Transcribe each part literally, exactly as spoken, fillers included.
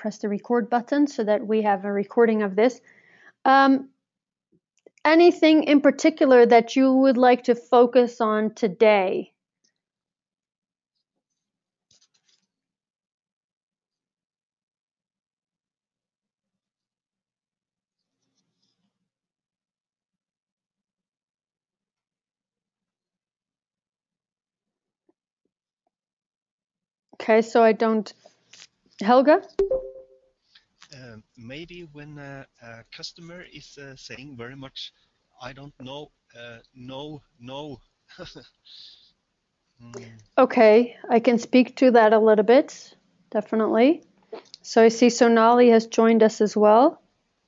press the record button so that we have a recording of this. Um, anything in particular that you would like to focus on today? Okay, so I don't... Helga? Uh, maybe when a, a customer is uh, saying very much, I don't know, uh, no, no. mm. Okay, I can speak to that a little bit, definitely. So I see Sonali has joined us as well.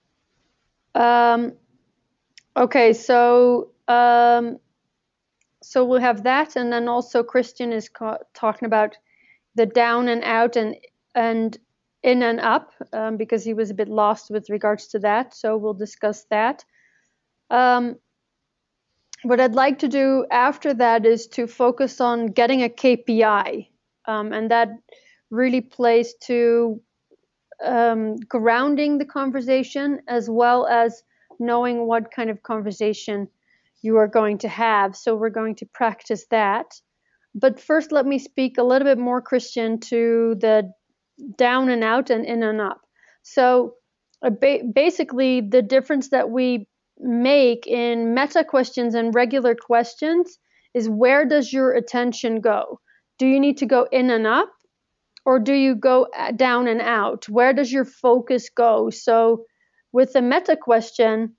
Um, okay, so um, so we'll have that, and then also Christian is talking about the down and out and and in and up, um, because he was a bit lost with regards to that. So we'll discuss that. Um, what I'd like to do after that is to focus on getting a K P I, um, and that really plays to um, grounding the conversation as well as knowing what kind of conversation you are going to have. So we're going to practice that. But first, let me speak a little bit more, Christian, to the down and out and in and up. So uh, ba basically, the difference that we make in meta questions and regular questions is, where does your attention go? Do you need to go in and up, or do you go down and out? Where does your focus go? So with a meta question,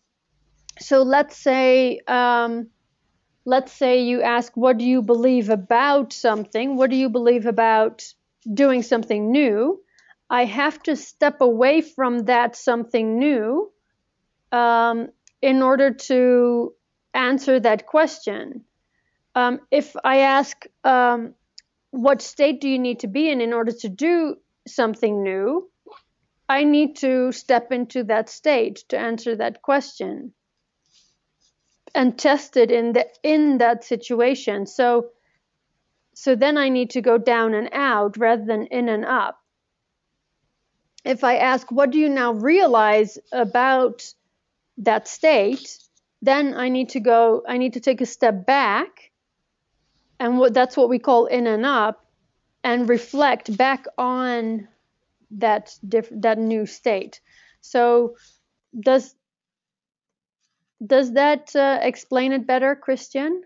so let's say, um, let's say you ask, what do you believe about something? What do you believe about doing something new? I have to step away from that something new um, in order to answer that question. Um, if I ask, um, what state do you need to be in in order to do something new? I need to step into that state to answer that question and test it in the in that situation. So so then I need to go down and out rather than in and up. If I ask, what do you now realize about that state? Then I need to go, I need to take a step back, and what that's what we call in and up, and reflect back on that diff, that new state. So does does that uh, explain it better, Christian?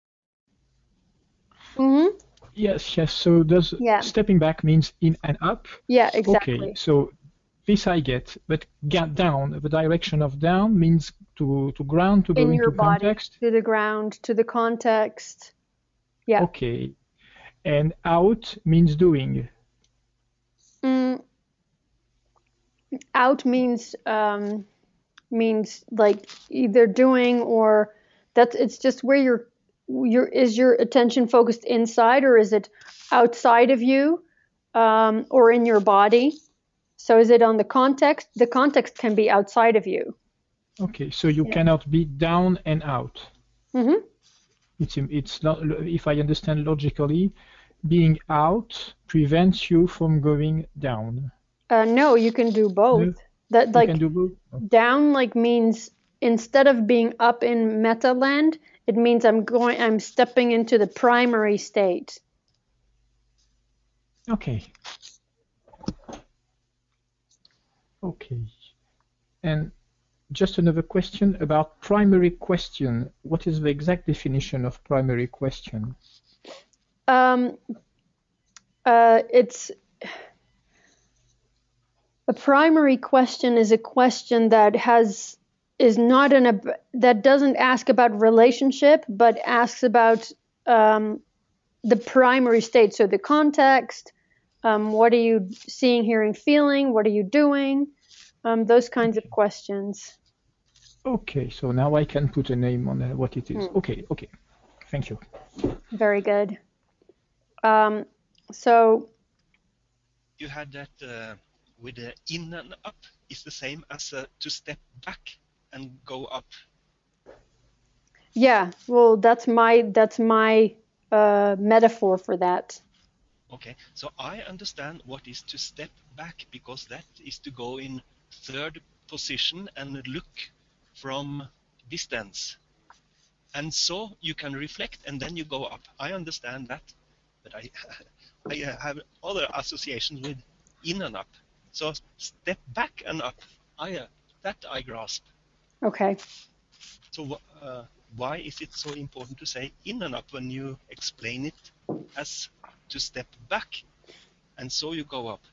Mm-hmm. Yes, yes. So does Yeah. stepping back means in and up? Yeah, exactly. Okay, so this I get, but get down, the direction of down means to, to ground, to go In into your body, context? to the ground, to the context. Yeah. Okay. And out means doing? Mm, out means um, means like either doing or that it's just where your your is your attention focused inside, or is it outside of you, um, or in your body? So is it on the context? The context can be outside of you. Okay, so you Yeah. cannot be down and out. Mm-hmm. It's it's not, if I understand logically, being out prevents you from going down. Uh, no, you can do both. No? That You like can do both? down like means instead of being up in meta land, it means I'm going, I'm stepping into the primary state. Okay. Okay. And just another question about primary question. What is the exact definition of primary question? Um, uh, it's a primary question is a question that has is not an that doesn't ask about relationship, but asks about um, the primary state. So the context, um, what are you seeing, hearing, feeling? What are you doing? Um, those kinds Okay. of questions. Okay, so now I can put a name on uh, what it is. Hmm. Okay, okay. Thank you. Very good. Um, so You had that uh, with the in and up is the same as uh, to step back and go up. yeah, well, that's my that's my uh, metaphor for that. Okay, so I understand what is to step back, because that is to go in third position and look from distance. And so you can reflect and then you go up. I understand that, but I, I have other associations with in and up. So step back and up, I, uh, that I grasp. Okay. So uh, why is it so important to say in and up when you explain it as to step back and so you go up?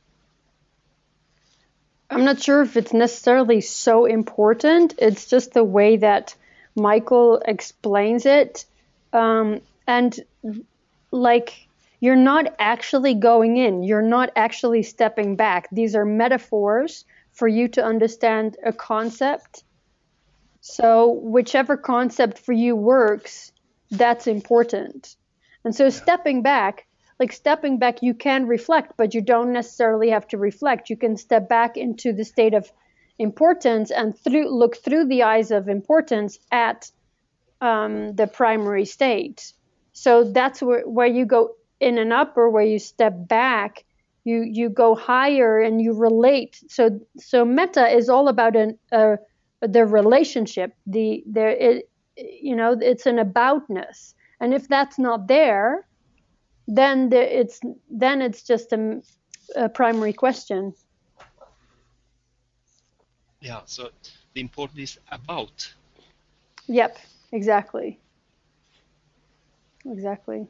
I'm not sure if it's necessarily so important. It's just the way that Michael explains it. Um, and like, you're not actually going in, you're not actually stepping back. These are metaphors for you to understand a concept. So whichever concept for you works, that's important. And so stepping back, like stepping back, you can reflect, but you don't necessarily have to reflect. You can step back into the state of importance and through look through the eyes of importance at um, the primary state. So that's where, where you go in and up, or where you step back, you you go higher and you relate. So so metta is all about an uh, the relationship. The there it you know it's an aboutness, and if that's not there, then the, it's then it's just a, a primary question. Yeah, so the important is about. Yep, exactly, exactly.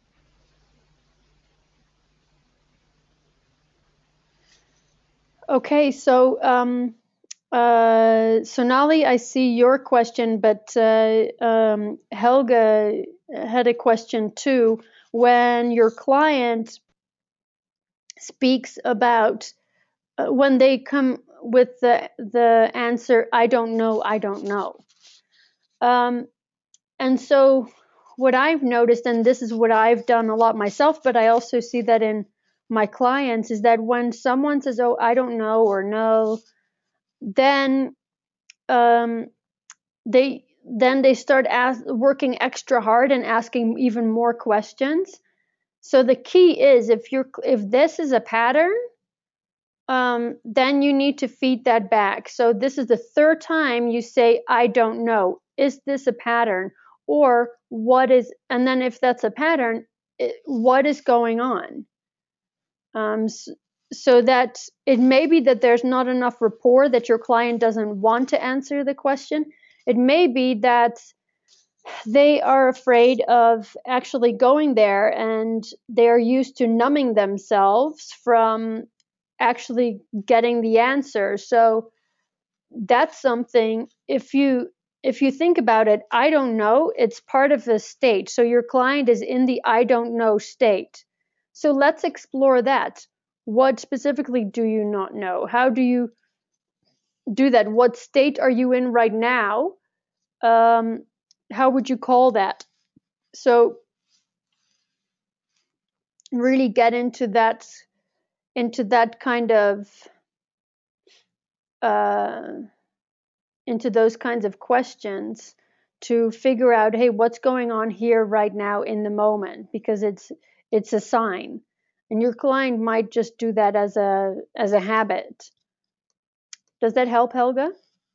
Okay, so um, uh, Sonali, I see your question, but uh, um, Helga had a question too. When your client speaks about uh, when they come with the the answer, I don't know, I don't know. Um, and so what I've noticed, and this is what I've done a lot myself, but I also see that in my clients, is that when someone says, oh, I don't know or no, then um, they then they start as, working extra hard and asking even more questions. So the key is, if you're if this is a pattern, um, then you need to feed that back. So this is the third time you say, I don't know. Is this a pattern? Or what is, and then if that's a pattern, it, what is going on? Um, so, so that it may be that there's not enough rapport, that your client doesn't want to answer the question. It may be that they are afraid of actually going there, and they're used to numbing themselves from actually getting the answer. So that's something, if you if you think about it, I don't know, it's part of the state. So your client is in the I don't know state. So let's explore that. What specifically do you not know? How do you do that? What state are you in right now? Um, how would you call that? So really get into that into that kind of uh, into those kinds of questions to figure out, hey, what's going on here right now in the moment, because it's it's a sign, and your client might just do that as a as a habit. Does that help, Helga?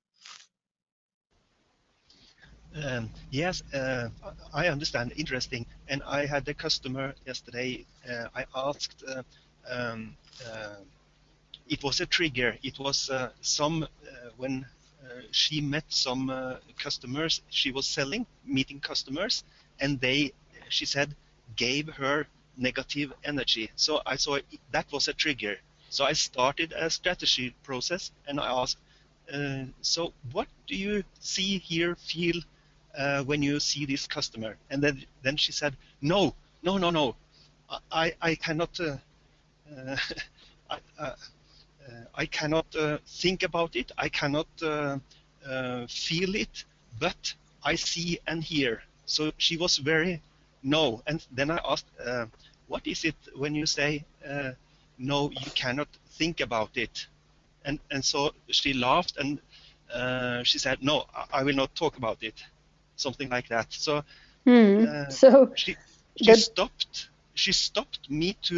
Um, yes, uh, I understand. Interesting. And I had a customer yesterday. Uh, I asked, uh, um, uh, it was a trigger. It was uh, some, uh, when uh, she met some uh, customers, she was selling, meeting customers, and they, she said, gave her negative energy. So I saw that was a trigger. So I started a strategy process, and I asked, uh, so what do you see, hear, feel uh, when you see this customer? And then, then she said, no, no, no, no, I, I cannot, uh, uh, I, uh, uh, I cannot uh, think about it, I cannot uh, uh, feel it, but I see and hear. So she was very no. And then I asked, uh, what is it when you say uh, no, you cannot think about it? And, and so she laughed, and uh, she said, no, I will not talk about it. Something like that. So Hmm. uh, So she she that stopped she stopped me to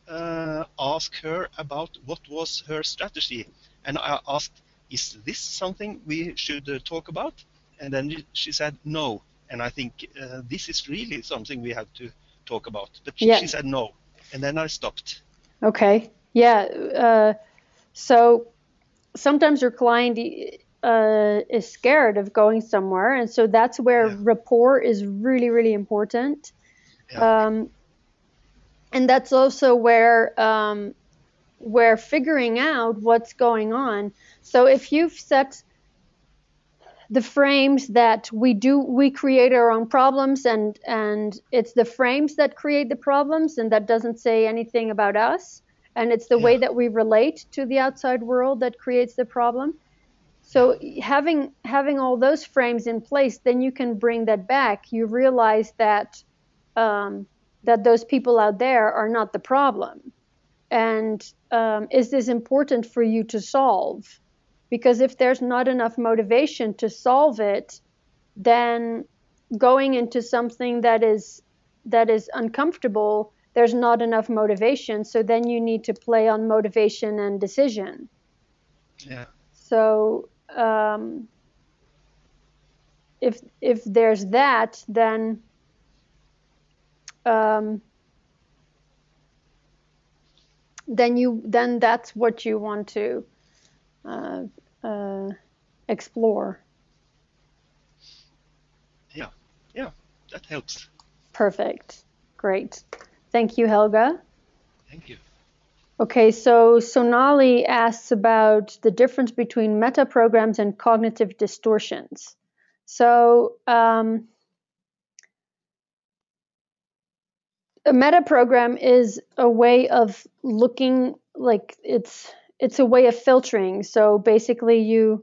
uh, ask her about what was her strategy. And I asked, is this something we should uh, talk about? And then she said no. And I think uh, this is really something we have to talk about. But she, Yeah. she said no. And then I stopped. Okay. Yeah. Uh, so sometimes your client uh, is scared of going somewhere. And so that's where Yeah. rapport is really, really important. Yeah. Um, and that's also where um, where figuring out what's going on. So if you've set the frames that we do, we create our own problems, and and it's the frames that create the problems, and that doesn't say anything about us, and it's the Yeah. way that we relate to the outside world that creates the problem. So having having all those frames in place, then you can bring that back. You realize that um, that those people out there are not the problem, and um, is this important for you to solve? Because if there's not enough motivation to solve it, then going into something that is that is uncomfortable, there's not enough motivation. So then you need to play on motivation and decision. Yeah. So um, if if there's that, then um, then you then that's what you want to uh, uh, explore. Yeah. Yeah. That helps. Perfect. Great. Thank you, Helga. Thank you. Okay, so Sonali asks about the difference between meta programs and cognitive distortions. So um, a meta program is a way of looking, like it's it's a way of filtering. So basically, you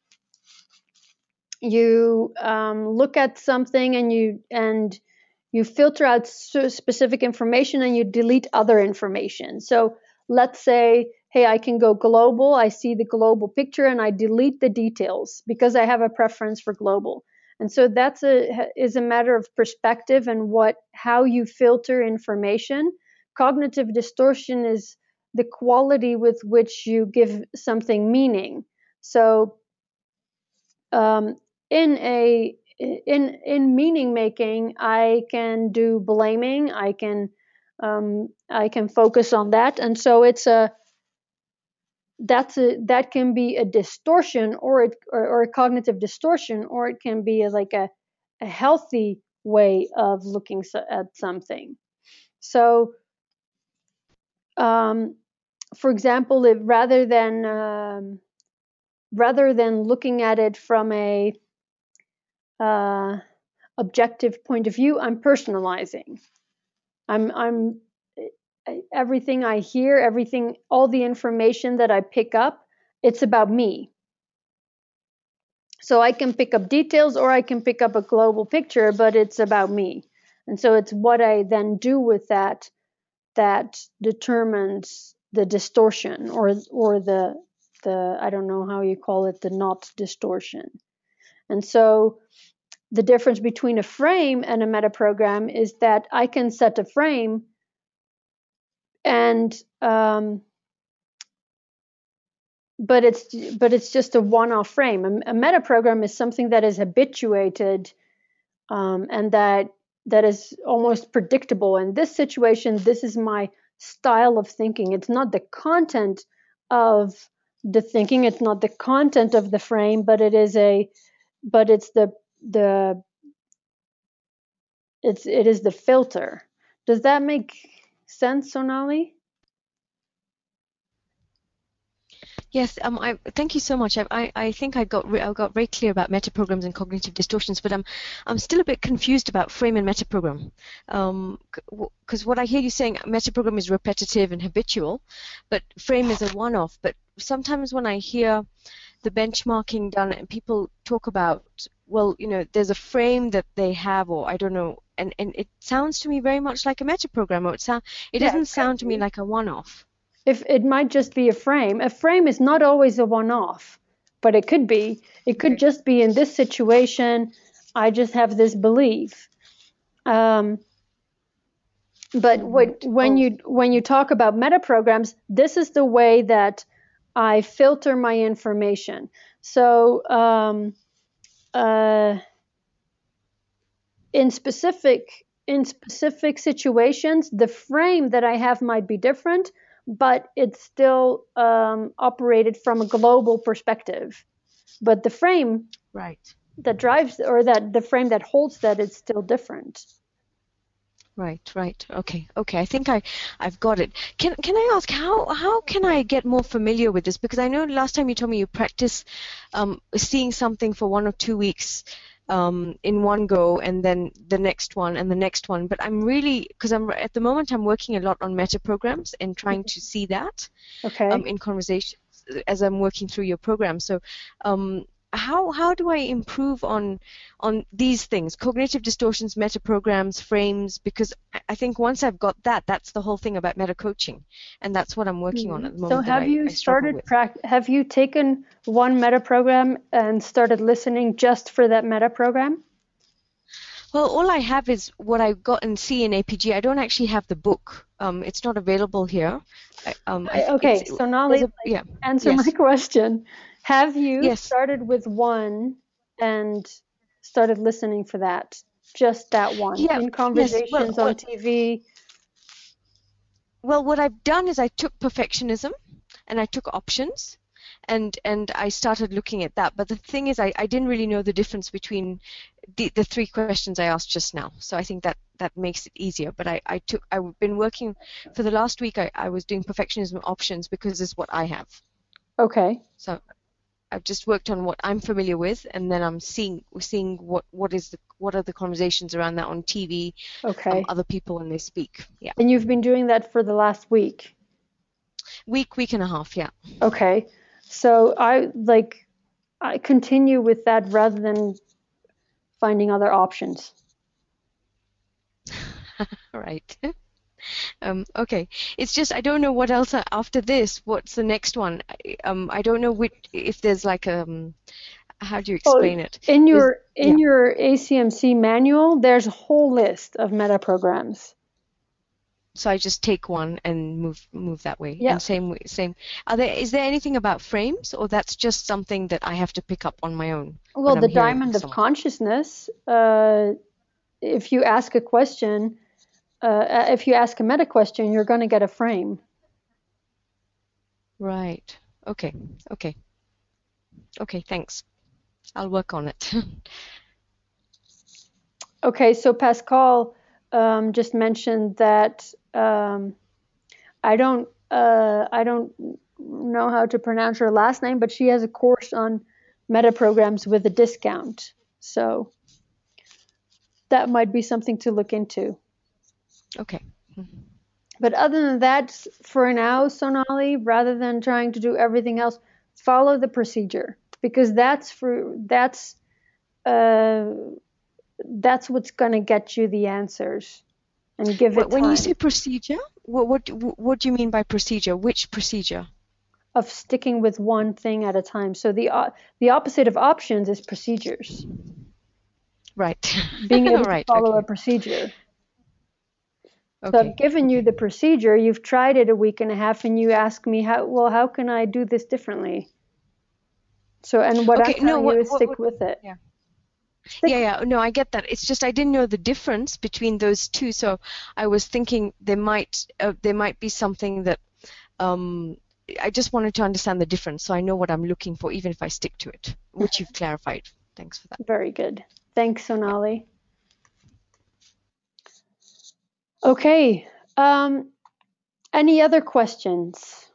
you um, look at something and you and you filter out specific information and you delete other information. So let's say, hey, I can go global. I see the global picture and I delete the details because I have a preference for global. And so that's a is a matter of perspective and what how you filter information. Cognitive distortion is the quality with which you give something meaning. So um, in a in in meaning making, I can do blaming. I can um, I can focus on that, and so it's a that's a that can be a distortion, or it or, or a cognitive distortion, or it can be a, like a a healthy way of looking so, at something. So, um, for example, if rather than um, rather than looking at it from a uh, objective point of view, I'm personalizing. I'm I'm everything I hear, everything, all the information that I pick up, it's about me. So I can pick up details or I can pick up a global picture, but it's about me. And so it's what I then do with that that determines the distortion or or the the I don't know how you call it, the not distortion. And so the difference between a frame and a metaprogram is that I can set a frame and um, but it's but it's just a one-off frame. A, a metaprogram is something that is habituated um, and that that is almost predictable. In this situation, this is my style of thinking. It's not the content of the thinking. It's not the content of the frame, but it is a but it's the the it's it is the filter. Does that make sense, Sonali? Yes, um, I thank you so much. I, I, I think I got I got very clear about metaprograms and cognitive distortions, but I'm I'm still a bit confused about frame and metaprogram. Um, because what I hear you saying, metaprogram is repetitive and habitual, but frame is a one-off. But sometimes when I hear the benchmarking done and people talk about, well, you know, there's a frame that they have, or I don't know, and and it sounds to me very much like a metaprogram, or it sound it Yeah, doesn't sound to me like a one-off. If it might just be a frame. A frame is not always a one-off, but it could be. It could just be in this situation, I just have this belief. Um, But what, Right. when Oh, you when you talk about meta programs, this is the way that I filter my information. So um, uh, in specific in specific situations, the frame that I have might be different, but it's still um, operated from a global perspective. But the frame right. that drives, or that the frame that holds that, is still different. Right, right. Okay, okay. I think I, I've got it. Can can I ask how how can I get more familiar with this? Because I know last time you told me you practice um, seeing something for one or two weeks um, in one go, and then the next one and the next one. But I'm really, because I'm at the moment I'm working a lot on meta programs and trying to see that Okay. um, in conversations as I'm working through your program. So um, how how do I improve on on these things, cognitive distortions, meta programs, frames? Because I I think once I've got that, that's the whole thing about meta coaching, and that's what I'm working on Mhm. at the So moment that have I, you I struggle started with. prac- have you taken one meta program and started listening just for that meta program? Well, all I have is what I got and see in A P G. I don't actually have the book. Um, it's not available here. I, um, I, I- it's Okay, so Nali, there's a like, yeah answer my yes question. Have you yes started with one and started listening for that? Just that one yeah in yes. Well, conversations well, on T V? well, what I've done is I took perfectionism and I took options and and I started looking at that. But the thing is I, I didn't really know the difference between the, the three questions I asked just now. So I think that that makes it easier. But I, I took I've been working for the last week I, I was doing perfectionism options because it's what I have. Okay. So I've just worked on what I'm familiar with, and then I'm seeing seeing what what is the what are the conversations around that on T V, um, Okay. other people when they speak. Yeah, And you've been doing that for the last week. week week and a half. Yeah. Okay. So I like I continue with that rather than finding other options. All right. Um, okay. It's just I don't know what else a- after this. What's the next one? I- Um, I don't know which if there's like um how do you Oh, explain it? in There's your yeah. in your A C M C manual, there's a whole list of meta programs. So I just take one and move move that way. Yeah. And same way- same. Are there is there anything about frames, or that's just something that I have to pick up on my own Well, when the I'm hearing diamond of someone? consciousness. Uh, if you ask a question, uh, if you ask a meta question, you're going to get a frame. Right. Okay. Okay. Okay. Thanks. I'll work on it. Okay, so Pascal um, just mentioned that um, I don't uh, I don't know how to pronounce her last name, but she has a course on meta programs with a discount. So that might be something to look into. Okay. But other than that, for now, Sonali, rather than trying to do everything else, follow the procedure, because that's for that's uh, that's what's going to get you the answers, and give it Wh- When you time. say procedure, what what what do you mean by procedure? Which procedure? Of sticking with one thing at a time. So the uh, the opposite of options is procedures. Right. Being able to Right. follow a Okay. procedure. So I've Okay. given you Okay. the procedure. You've tried it a week and a half, and you ask me how. Well, how can I do this differently? So, and what I'm Okay. No. telling you What is what stick what? with it. Yeah. Stick. Yeah. Yeah. No, I get that. It's just I didn't know the difference between those two, so I was thinking there might uh, there might be something that um I just wanted to understand the difference, so I know what I'm looking for, even if I stick to it, which you've clarified. Thanks for that. Very good. Thanks, Yeah. Sonali. Okay. Um, any other questions?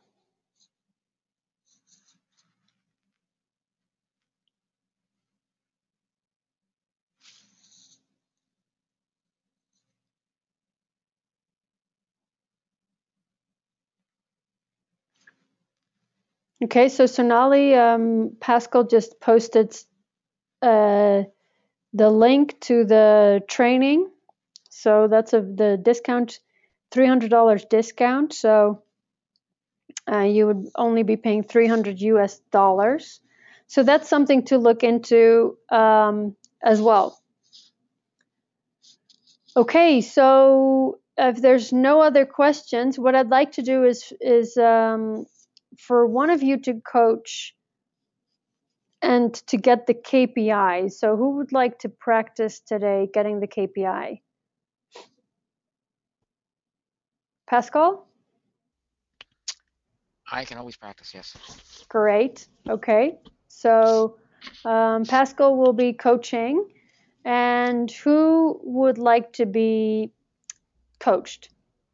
Okay, so Sonali, um, Pascal just posted uh, the link to the training. So that's a the discount, three hundred dollars discount. So uh, you would only be paying three hundred U S dollars. So that's something to look into um, as well. Okay, so if there's no other questions, what I'd like to do is is um, for one of you to coach and to get the K P I. So who would like to practice today getting the K P I? Pascal? I can always practice, yes. Great. Okay. So um, Pascal will be coaching. And who would like to be coached?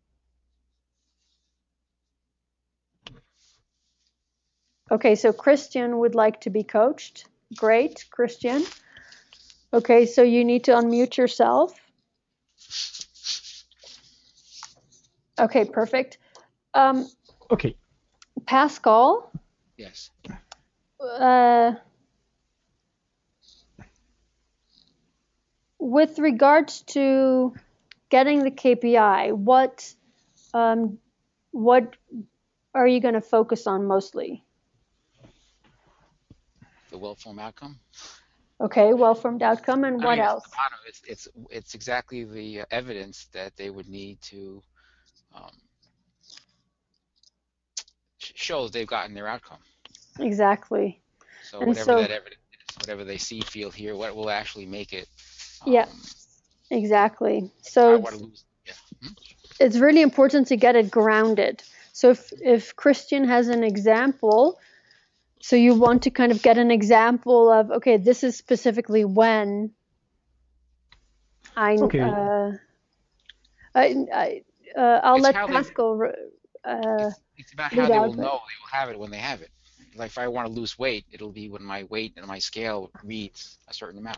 Okay, so Christian would like to be coached. Great, Christian. Okay, so you need to unmute yourself. Okay, perfect. Um, Okay. Pascal? Yes. Uh, with regards to getting the K P I, what um, what are you going to focus on mostly? The well-formed outcome. Okay, well-formed outcome, and I what mean, else? at the bottom, it's it's it's exactly the uh, evidence that they would need to um, sh- show that they've gotten their outcome. Exactly. So And whatever so, that evidence is, whatever they see, feel, hear, what will actually make it. Um, yeah, exactly. I So want to lose. Yeah. Hmm? it's really important to get it grounded. So if if Christian has an example, so you want to kind of get an example of, okay, this is specifically when I, Okay. uh, I, I uh, I'll It's let how they. Pascal uh, It's, it's about lead how they out. will But know they will have it when they have it. Like if I want to lose weight, it'll be when my weight and my scale reads a certain amount.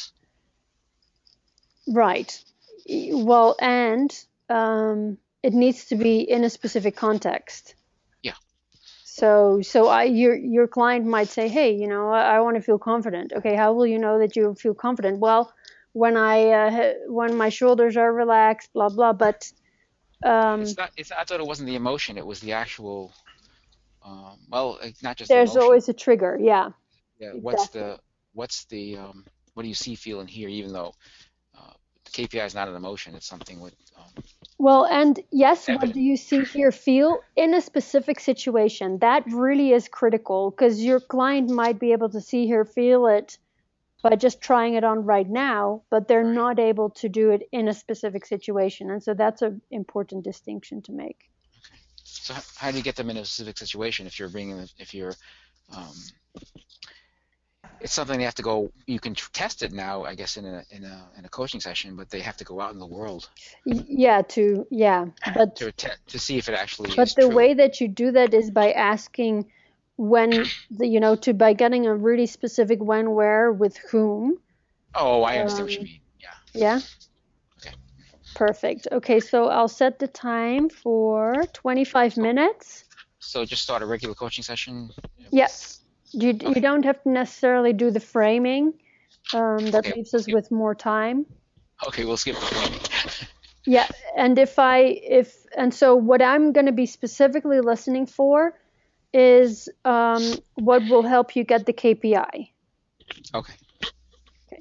right. E- Well, and um, it needs to be in a specific context. Yeah. So, so I, your your client might say, hey, you know, I, I want to feel confident. Okay, how will you know that you feel confident? Well, when I uh, when my shoulders are relaxed, blah blah. But um, It's not. It's. I thought it wasn't the emotion. It was the actual. Um, well, it's not just the there's emotion. always a trigger. Yeah, Yeah. What's exactly. the. What's the. Um, what do you see, feel, and hear? Even though uh, the K P I is not an emotion, it's something with um, Well, and yes, what do evidence. you see, hear, feel in a specific situation? That really is critical because your client might be able to see, hear, feel it by just trying it on right now, but they're Right. not able to do it in a specific situation. And so that's an important distinction to make. Okay. So how, how do you get them in a specific situation if you're bringing if you're um, it's something they have to go. You can tr- test it now, I guess, in a in a in a coaching session, but they have to go out in the world Y- Yeah, to, yeah, but, to te- to see if it actually but is the true. way that you do that is by asking when, the, you know, to, by getting a really specific when, where, with whom. Oh, I understand what you Um, mean. Yeah. yeah. Okay. Perfect. Okay, so I'll set the time for twenty-five So, minutes. so just start a regular coaching session. Yeah, you, Okay. you don't have to necessarily do the framing. Um, that Okay. leaves We'll us skip. with more time. Okay, we'll skip the framing. Yeah, and if I, if, and so what I'm going to be specifically listening for is um, what will help you get the K P I. Okay. Okay.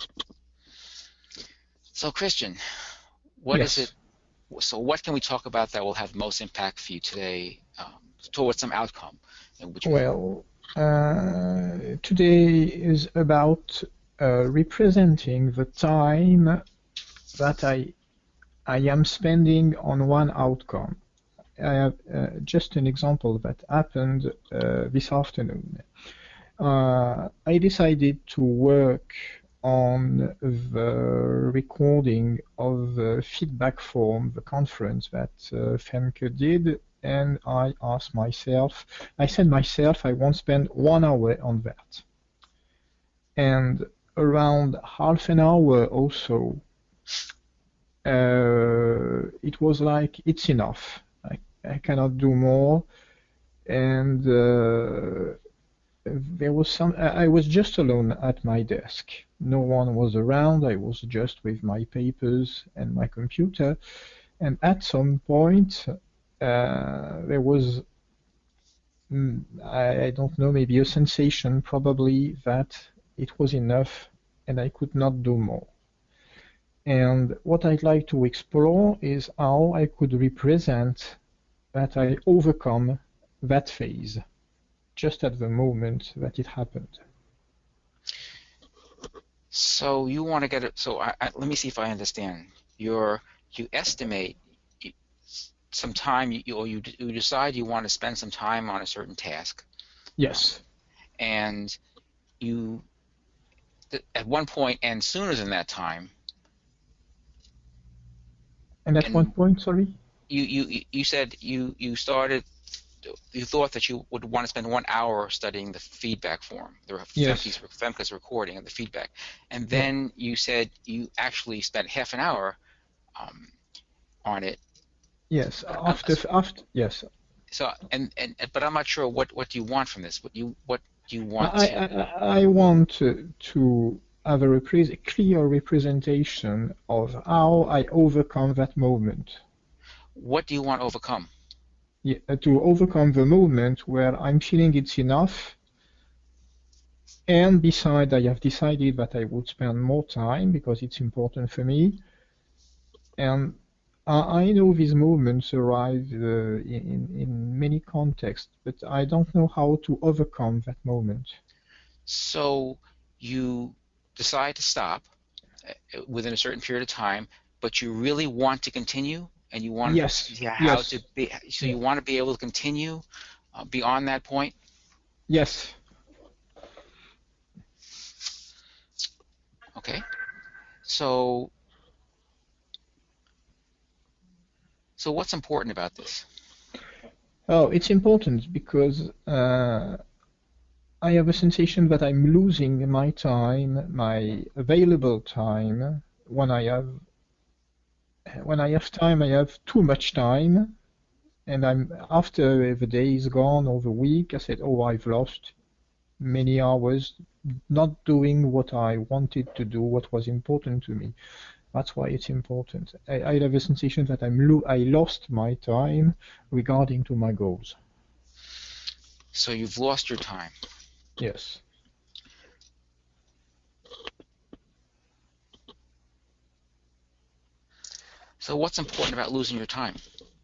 So, Christian, what Yes. is it? So, what can we talk about that will have most impact for you today um, towards some outcome? And which Well, uh, today is about uh, representing the time that I I am spending on one outcome. I have uh, just an example that happened uh, this afternoon. Uh, I decided to work on the recording of the feedback form, the conference that uh, Femke did, and I asked myself, I said myself, I won't spend one hour on that. And around half an hour or so, uh, it was like, it's enough. I, I cannot do more. And uh, there was some, I was just alone at my desk. No one was around. I was just with my papers and my computer. And at some point, uh, there was, mm, I, I don't know, maybe a sensation probably that it was enough and I could not do more. And what I'd like to explore is how I could represent that I overcome that phase just at the moment that it happened. So you want to get it. So I, I, let me see if I understand. You're you estimate some time, you, or you, you decide you want to spend some time on a certain task. Yes. And you, at one point, and sooner than that time. And at and one point, sorry? You, you, you said you, you started, you thought that you would want to spend one hour studying the feedback form, the Yes. Femke's recording of the feedback. And then yeah. you said you actually spent half an hour um, on it. Yes, after, uh, after, yes. So, and, and, but I'm not sure what, what do you want from this? What you, what do you want I, to? I, I want to, to have a, repre a clear representation of how I overcome that moment. What do you want to overcome? Yeah, to overcome the moment where I'm feeling it's enough, and besides, I have decided that I would spend more time because it's important for me. And I know these moments arise uh, in, in many contexts, but I don't know how to overcome that moment. So you decide to stop within a certain period of time, but you really want to continue, and you want yes. to see how yes. to be. So yeah. you want to be able to continue uh, beyond that point. Yes. Okay. So, so what's important about this? Oh, it's important because uh, I have a sensation that I'm losing my time, my available time. When I have, when I have time, I have too much time, and I'm after the day is gone or the week, I said, oh, I've lost many hours not doing what I wanted to do, what was important to me. That's why it's important. I, I have a sensation that I'm lo I lost my time regarding to my goals. So you've lost your time. Yes. So what's important about losing your time?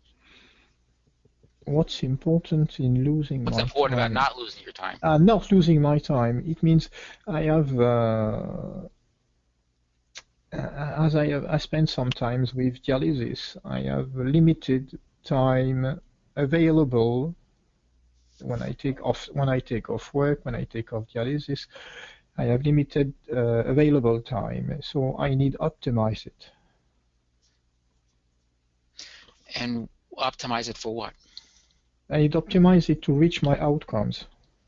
What's important in losing what's my important time? about not losing your time? Uh, not losing my time. It means I have, uh, as I have, I spend sometimes with dialysis. I have limited time available when I take off when I take off work, when I take off dialysis. I have limited uh, available time, so I need optimize it. And optimize it for what? I need optimize it to reach my outcomes.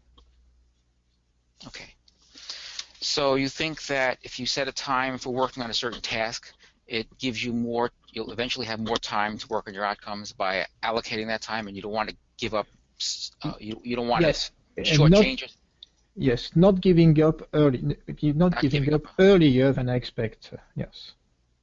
Okay. So you think that if you set a time for working on a certain task, it gives you more, you'll eventually have more time to work on your outcomes by allocating that time, and you don't want to give up, uh, you, you don't want yes, to shortchange it? Yes, not giving up early, not, not giving, giving up, up earlier than I expect, yes.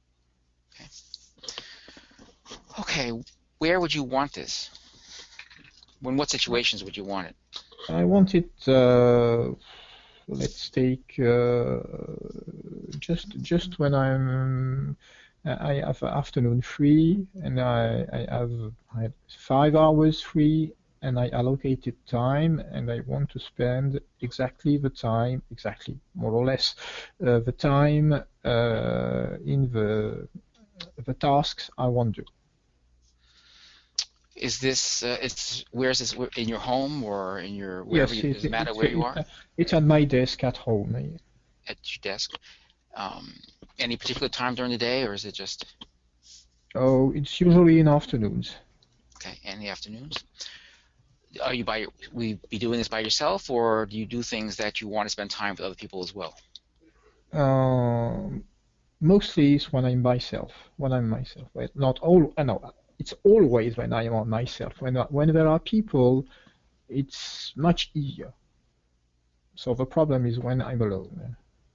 Okay. Okay, where would you want this? In what situations would you want it? I want it, uh, let's take, uh, just just when I'm, I have afternoon free, and I, I have I have five hours free, and I allocated time, and I want to spend exactly the time, exactly, more or less, uh, the time uh, in the the tasks I want to do. Is this, uh, it's, where is this, in your home or in your, wherever yes, you, it, does it matter it, where it, you are? It's at my desk at home. At your desk. Um, any particular time during the day, or is it just? Oh, it's usually in afternoons. Okay, in the afternoons. Are you by your, will you be doing this by yourself, or do you do things that you want to spend time with other people as well? Um, mostly it's when I'm myself. When I'm myself, well, not all. Uh, no, it's always when I am on myself. When when there are people, it's much easier. So the problem is when I'm alone.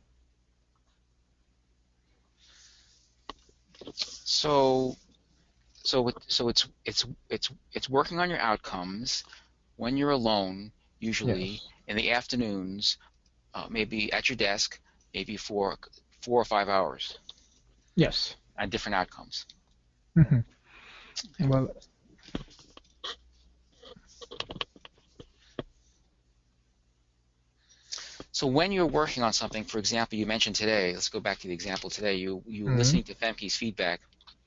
So, so it, so it's it's it's it's working on your outcomes when you're alone, usually yes. in the afternoons, uh, maybe at your desk, maybe for four or five hours. Yes. and different outcomes. Mm-hmm. Well, So when you're working on something, for example, you mentioned today, let's go back to the example today, you, you mm-hmm. listening to Femke's feedback.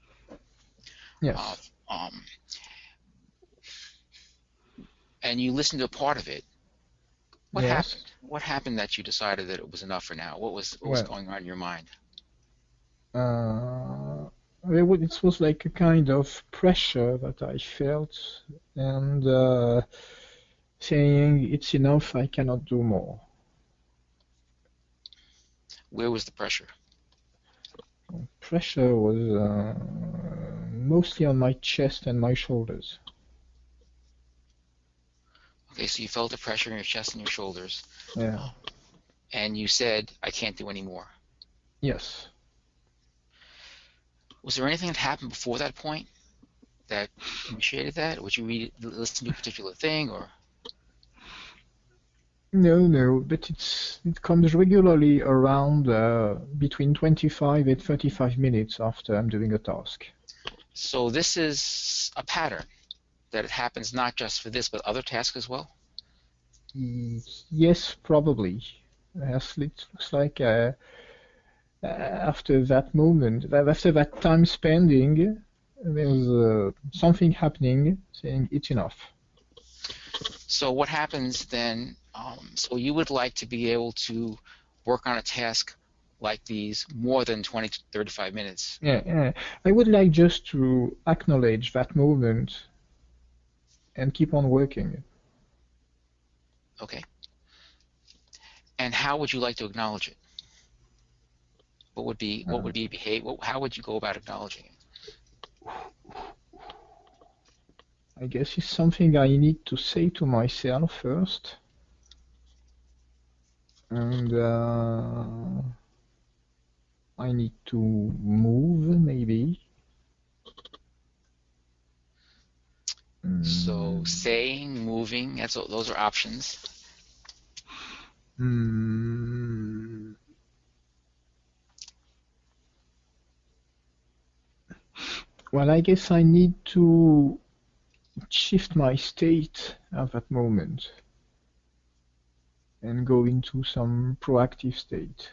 Yes. Uh, um, and you listened to a part of it. What yes. happened? What happened that you decided that it was enough for now? What was what well, was going on in your mind? Uh, it was like a kind of pressure that I felt, and uh, saying it's enough, I cannot do more. Where was the pressure? Pressure was uh, mostly on my chest and my shoulders. Okay, so you felt the pressure in your chest and your shoulders. Yeah. And you said, I can't do any more. Yes. Was there anything that happened before that point that initiated that? Would you read, listen to a particular thing, or? No, no, but it's it comes regularly around uh, between twenty-five and thirty-five minutes after I'm doing a task. So this is a pattern that it happens not just for this, but other tasks as well? Yes, probably. Yes, it looks like uh, after that moment, after that time spending, there was uh, something happening saying it's enough. So what happens then, um, so you would like to be able to work on a task like these more than twenty to thirty-five minutes? Yeah, yeah. I would like just to acknowledge that moment and keep on working. Okay. And how would you like to acknowledge it? What would be what would be behave? What, how would you go about acknowledging it? I guess it's something I need to say to myself first, and uh, I need to move maybe. So saying, moving, that's those are options. Mm. Well, I guess I need to shift my state at that moment and go into some proactive state.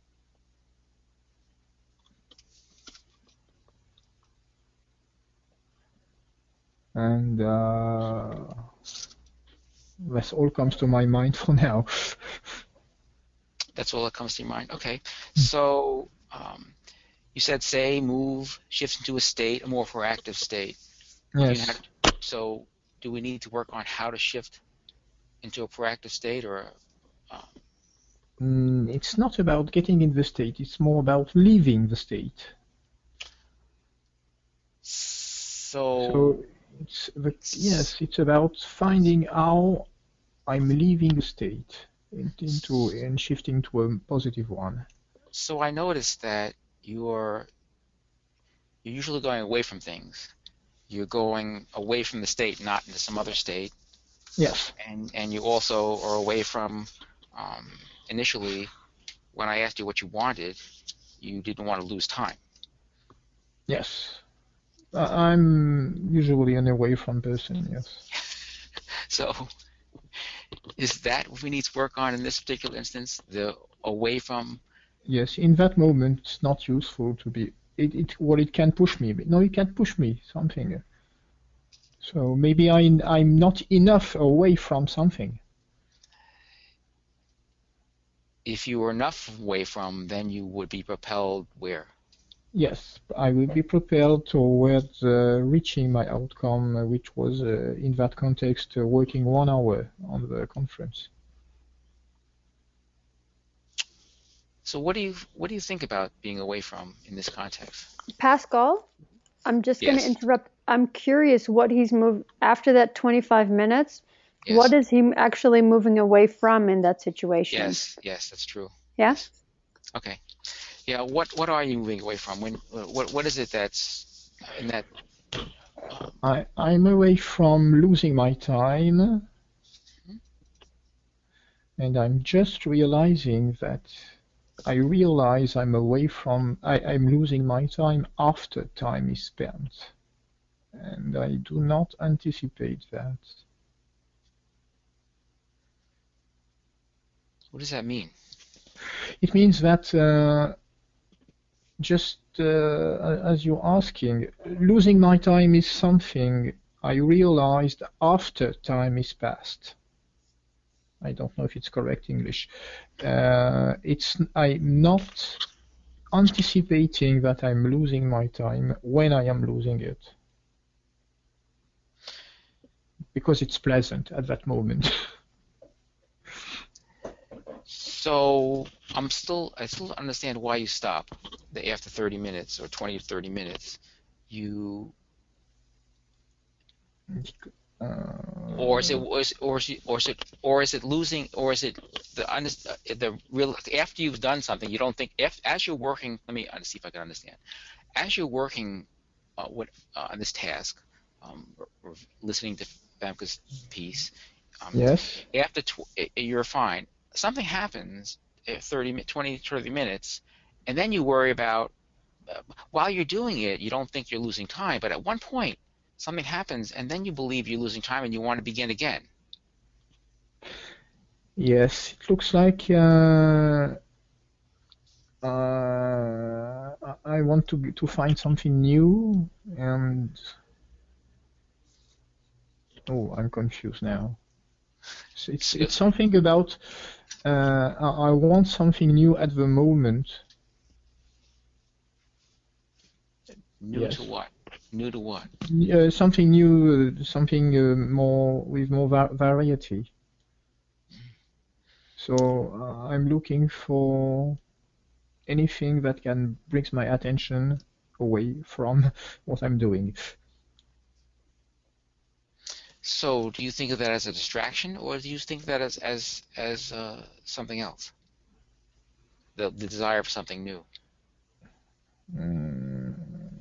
And uh, that's all comes to my mind for now. That's all that comes to your mind. Okay. So um, you said say, move, shift into a state, a more proactive state. Yes. Do to, so do we need to work on how to shift into a proactive state, or? Uh, mm, it's not about getting in the state. It's more about leaving the state. So. So it's the, yes, it's about finding how I'm leaving the state into and shifting to a positive one. So I noticed that you're you're usually going away from things. You're going away from the state, not into some other state. Yes. And and you also are away from um, initially when I asked you what you wanted, you didn't want to lose time. Yes. I'm usually an away from person, yes. So is that what we need to work on in this particular instance, the away from? Yes, in that moment it's not useful to be, it, it well, it can push me, but no, it can push me, something. So maybe I, I'm not enough away from something. If you were enough away from, then you would be propelled where? Yes, I will be propelled towards uh, reaching my outcome, uh, which was, uh, in that context, uh, working one hour on the conference. So what do you what do you think about being away from in this context? Pascal, I'm just Yes. going to interrupt. I'm curious what he's moved after that twenty-five minutes. Yes. What is he actually moving away from in that situation? Yes, yes, that's true. Yeah. Yes. Okay. Yeah. What What are you moving away from? When What What is it that's in that? Um, I I'm away from losing my time, mm-hmm. and I'm just realizing that I realize I'm away from, I, I'm losing my time after time is spent. And I do not anticipate that. What does that mean? It means that uh, just uh, as you're asking, losing my time is something I realized after time is passed. I don't know if it's correct English. Uh, it's I'm not anticipating that I'm losing my time when I am losing it, because it's pleasant at that moment. So I'm still, I still don't understand why you stop the after thirty minutes or twenty to thirty minutes. You, Uh, or is it, or is, or is it, or is it, or is it losing, or is it the the real after you've done something, you don't think if as you're working. Let me see if I can understand. As you're working uh, what uh, on this task, um, or, or listening to Famke's piece, um, yes. after tw you're fine. Something happens at thirty, twenty, thirty minutes, and then you worry about, uh, while you're doing it, you don't think you're losing time, but at one point, something happens, and then you believe you're losing time, and you want to begin again. Yes, it looks like uh, uh, I want to to find something new, and oh, I'm confused now. So it's it's something about uh, I, I want something new at the moment. New Yes. to what? New to what? Uh, something new, uh, something uh, more with more va variety. So uh, I'm looking for anything that can bring my attention away from what I'm doing. So, do you think of that as a distraction, or do you think that as as as uh, something else? The the desire for something new. Mm,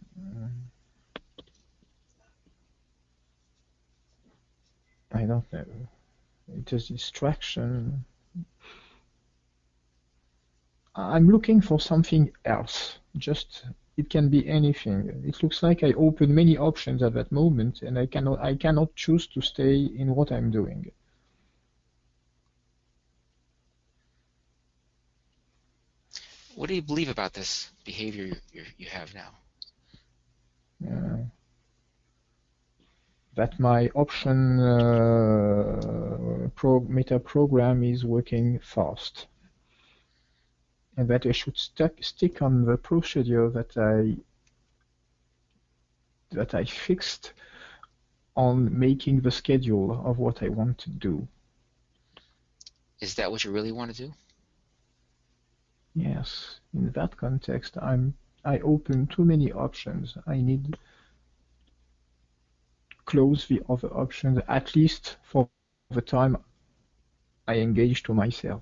I don't know. It is distraction. I'm looking for something else. Just it can be anything. It looks like I open many options at that moment, and I cannot I cannot choose to stay in what I'm doing. What do you believe about this behavior you you, you have now? Uh, that my option uh, pro meta program is working fast, and that I should stuck, stick on the procedure that I that I fixed on making the schedule of what I want to do. Is that what you really want to do? Yes, in that context, I'm I open too many options. I need close the other options, at least for the time I engage to myself.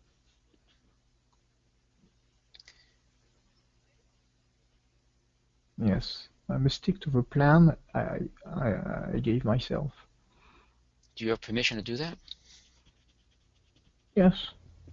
Yes, I must stick to the plan I, I, I gave myself. Do you have permission to do that? Yes.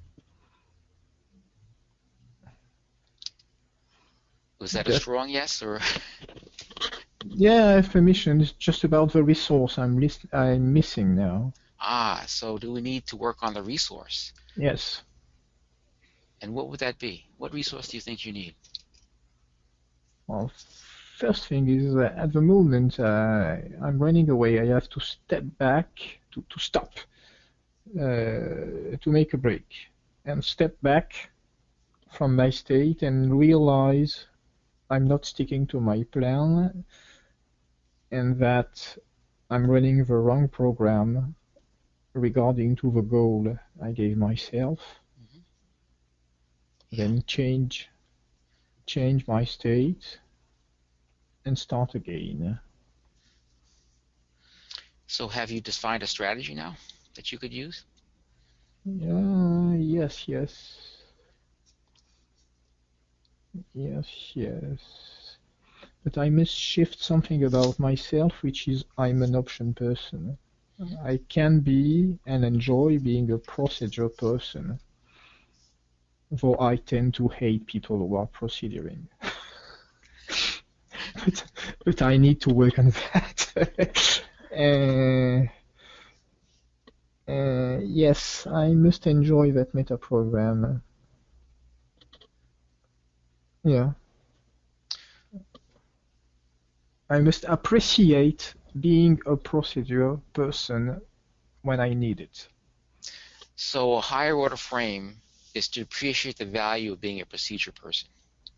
Was that Just, a strong yes, or? Yeah, I have permission. It's just about the resource I'm list I'm missing now. Ah, so do we need to work on the resource? Yes. And what would that be? What resource do you think you need? Well, first thing is uh, at the moment uh, I'm running away. I have to step back, to, to stop, uh, to make a break, and step back from my state and realize I'm not sticking to my plan and that I'm running the wrong program regarding to the goal I gave myself. Mm-hmm. Yeah. Then change, change my state and start again. So have you defined a strategy now that you could use? Uh, yes, yes. Yes, yes. But I must shift something about myself, which is I'm an option person. I can be and enjoy being a procedure person. though I tend to hate people who are proceduring. but, but I need to work on that. uh, uh, yes, I must enjoy that meta program. Yeah. I must appreciate being a procedure person when I need it. So a higher order frame is to appreciate the value of being a procedure person.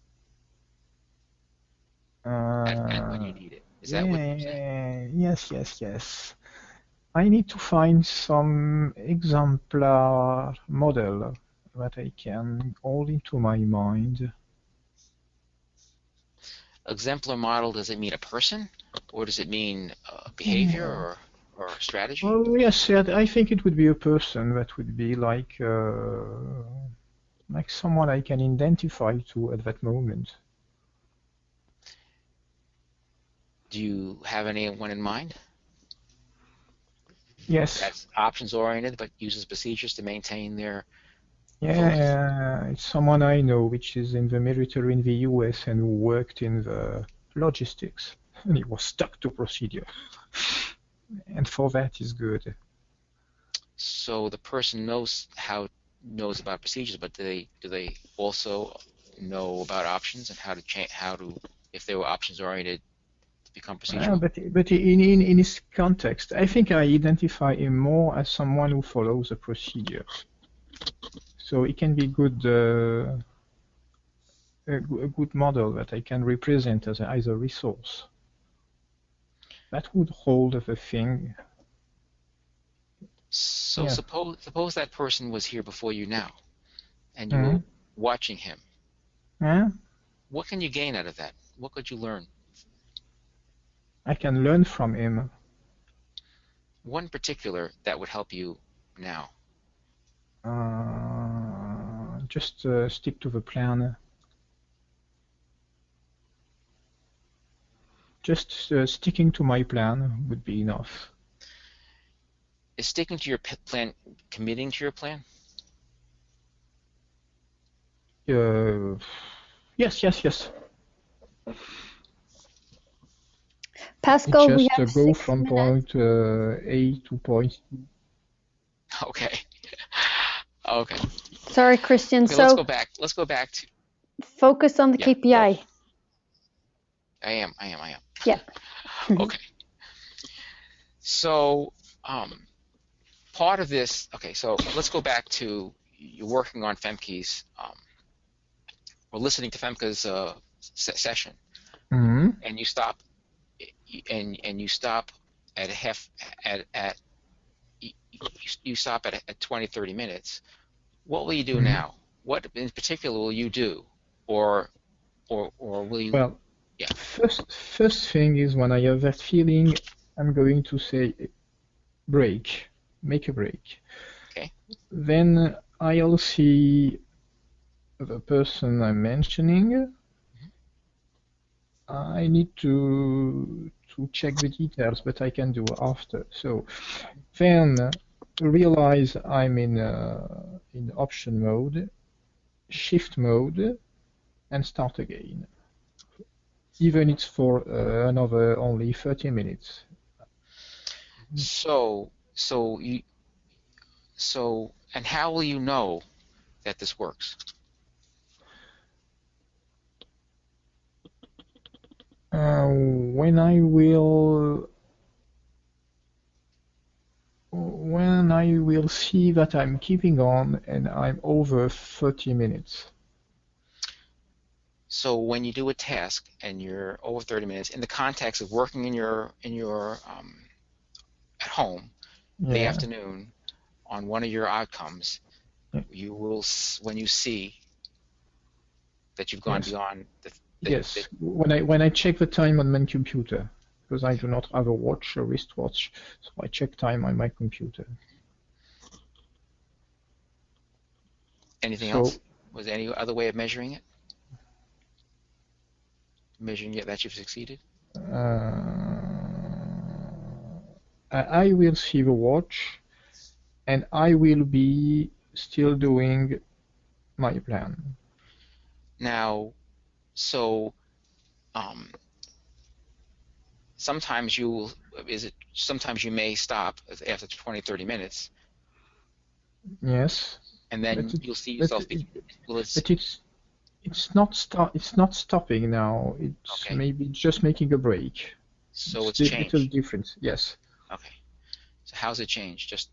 Uh, and, and when you need it. Is yeah, that what you're saying? Yes, yes, yes. I need to find some exemplar model that I can hold into my mind. Exemplar model, does it mean a person? Or does it mean uh, behavior Yeah. or, or strategy? Oh, yes, I think it would be a person that would be like, uh, like someone I can identify to at that moment. Do you have anyone in mind? Yes. That's options oriented but uses procedures to maintain their Yeah, it's someone I know which is in the military in the U S and who worked in the logistics. And he was stuck to procedure. And for that is good. So the person knows how knows about procedures, but do they do they also know about options and how to change how to if they were options oriented to become procedural? Uh, but but in, in in his context, I think I identify him more as someone who follows the procedures. So it can be good uh, a, a good model that I can represent as a, as a resource. That would hold the thing. So Yeah. suppose suppose that person was here before you now, and you Mm-hmm. were watching him. Yeah. What can you gain out of that? What could you learn? I can learn from him. One particular that would help you now. Uh, just uh, stick to the plan. Just uh, sticking to my plan would be enough. Is sticking to your plan committing to your plan? Uh, yes, yes, yes. Pascal, just we uh, have go six from minutes. point uh, A to point B. Okay. Okay. Sorry, Christian. Okay, let's So go back. Let's go back to. focus on the Yeah, K P I. go. I am. I am. I am. Yeah. Okay. So um, part of this. Okay. So let's go back to you're working on Femke's. Um, we're listening to Femke's uh, se session, Mm-hmm. and you stop, and and you stop at a half at at you, you stop at at twenty, thirty minutes. What will you do Mm-hmm. now? What in particular will you do, or or or will you? Well, yeah. First, first thing is when I have that feeling, I'm going to say break, make a break. Okay. Then I'll see the person I'm mentioning. I need to to check the details, but I can do after. So then realize I'm in uh, in option mode, shift mode, and start again. Even it's for uh, another only thirty minutes. So so you so and how will you know that this works? Uh, when I will when I will see that I'm keeping on and I'm over thirty minutes. So when you do a task and you're over thirty minutes in the context of working in your in your um, at home in Yeah. the afternoon on one of your outcomes, Yeah. you will when you see that you've gone Yes. beyond the, the Yes. the, When I when I check the time on my computer, because I do not have a watch, a wristwatch, so I check time on my computer. anything So, else? Was there any other way of measuring it? Measuring it that you've succeeded? Uh, I will see the watch, and I will be still doing my plan. Now, so um, sometimes you will, is it, sometimes you may stop after twenty, thirty minutes, Yes, and then but it, you'll see but yourself, it, be, will it, but it's it's not stop it's not stopping now. It's okay, maybe just making a break. so It's it's a little changed. different. Yes, Okay, so how's it changed? Just,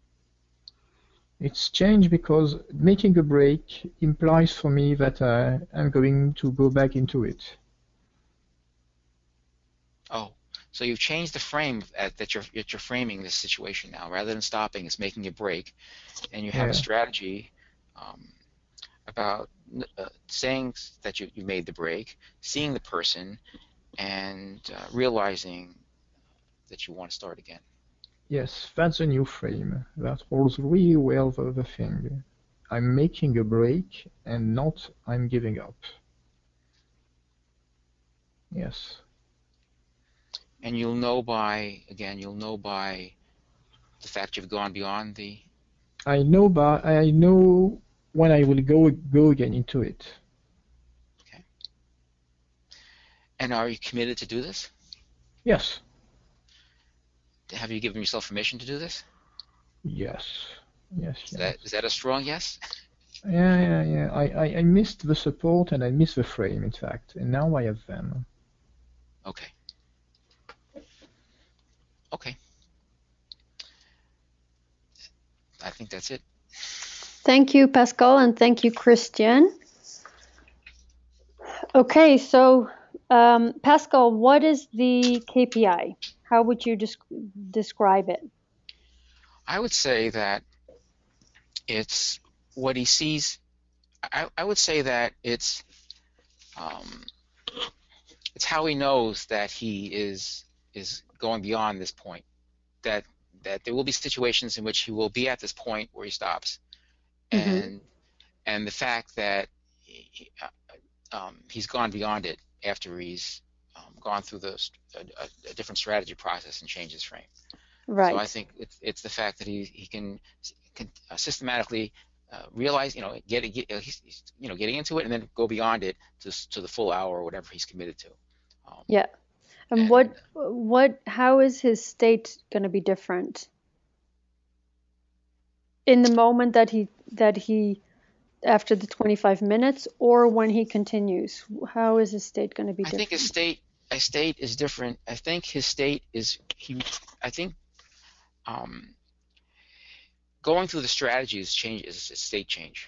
it's changed because making a break implies for me that uh, I'm going to go back into it. oh, so you've changed the frame at, that you're, that you're framing this situation now. Rather than stopping, it's making a break, and you have a Yeah. strategy um, about uh, saying that you, you made the break, seeing the person, and uh, realizing that you want to start again. Yes, that's a new frame. That holds really well the, the thing. I'm making a break and not I'm giving up. Yes. And you'll know by, again, you'll know by the fact you've gone beyond the, I know but I know when I will go go again into it. okay. And are you committed to do this? Yes. Have you given yourself permission to do this? Yes. Yes, Is yes. that, is that a strong yes? Yeah, yeah, yeah. I, I, I missed the support and I missed the frame, in fact, and now I have them. Okay. Okay. I think that's it. Thank you, Pascal, and thank you, Christian. Okay, so um, Pascal, what is the K P I? How would you desc- describe it? I would say that it's what he sees. I, I would say that it's um, it's how he knows that he is is going beyond this point. That that there will be situations in which he will be at this point where he stops, Mm-hmm. and and the fact that he, uh, um, he's gone beyond it after he's um, gone through the a, a different strategy process and changed his frame. Right. So I think it's it's the fact that he he can, can uh, systematically uh, realize, you know, get, get uh, he's, he's, you know, getting into it and then go beyond it to to the full hour or whatever he's committed to. Um, Yeah. And, and what what how is his state going to be different in the moment that he that he after the twenty-five minutes, or when he continues? How is his state going to be I different? think his state his state is different. I think his state is he. I think um, going through the strategies change is a state change.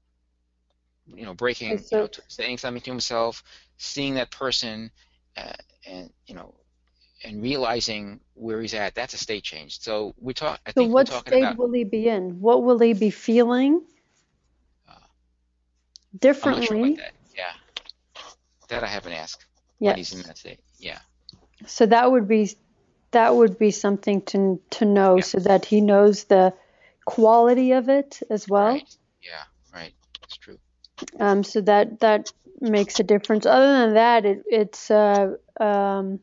You know, breaking, Okay, you know, so t- saying something to himself, seeing that person, uh, and you know, and realizing where he's at. That's a state change. So we talk. I so think we're what talking state about. will he be in? What will he be feeling Uh, I'm not sure about differently? that. Yeah, that I haven't asked when he's in Yes. that state. Yeah. So that would be that would be something to to know, Yeah. so that he knows the quality of it as well. Right. Yeah. Right. It's true. Um, so that that makes a difference. Other than that, it, it's uh, um,